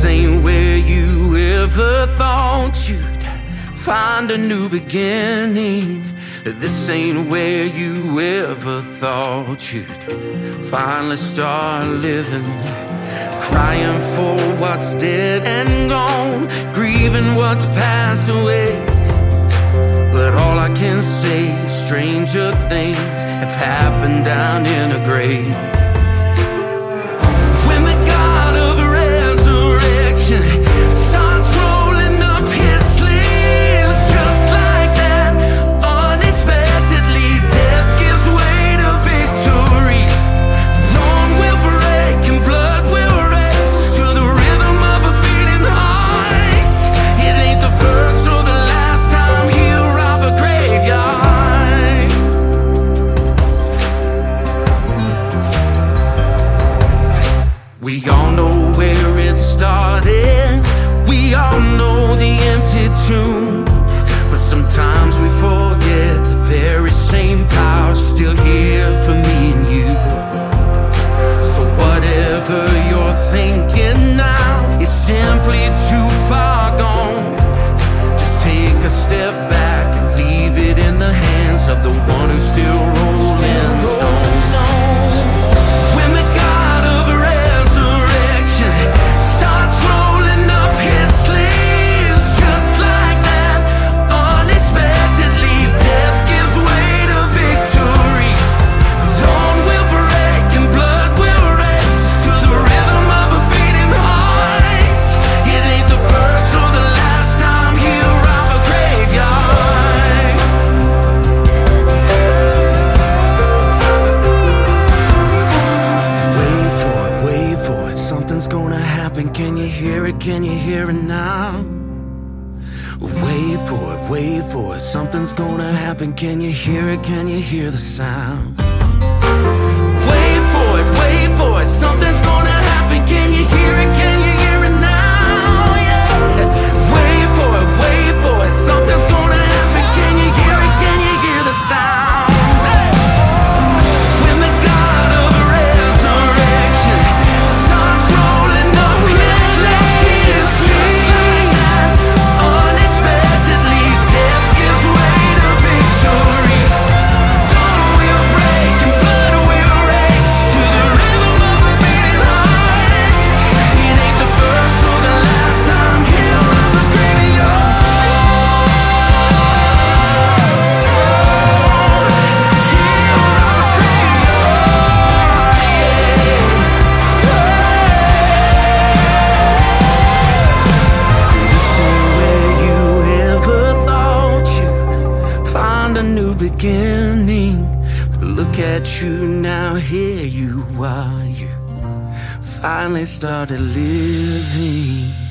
This ain't where you ever thought you'd find a new beginning. This ain't where you ever thought you'd finally start living. Crying for what's dead and gone, grieving what's passed away. But all I can say is stranger things have happened down in a grave. When the God of resurrection starts rolling up his sleeves, just like that, unexpectedly death gives way to victory. Dawn will break and blood will race to the rhythm of a beating heart. It ain't the first or the last time he'll rob a graveyard. We all know where it started, we all know the empty tomb, but sometimes we forget the very same power's still here for me and you. So whatever you're thinking now is simply too far gone. Just take a step back and leave it in the hands of the one who's still rolling stones. When the God of resurrection starts rolling up his sleeves, just like that, unexpectedly death gives way to victory. Dawn will break and blood will race to the rhythm of a beating heart. It ain't the first or the last time he'll rob a graveyard. Wait for it, something's gonna happen. Can you hear it? Can you hear it now? Wait for it, something's gonna happen. Can you hear it? Can you hear the sound? Wait for it, something's gonna happen. Can you hear it? Can you hear it now? Yeah. Wait for it, something's gonna happen. Can you hear it? Can you hear the sound? Hey. When the God of resurrection starts rolling up his sleeves, just like that, unexpectedly death gives way to victory. Dawn will break and blood will race to the rhythm of a beating heart. It ain't the first or the last time he'll rob a graveyard. He'll rob a graveyard, This ain't where you ever thought you'd find a new beginning. But look at you now, here you are. You finally started living.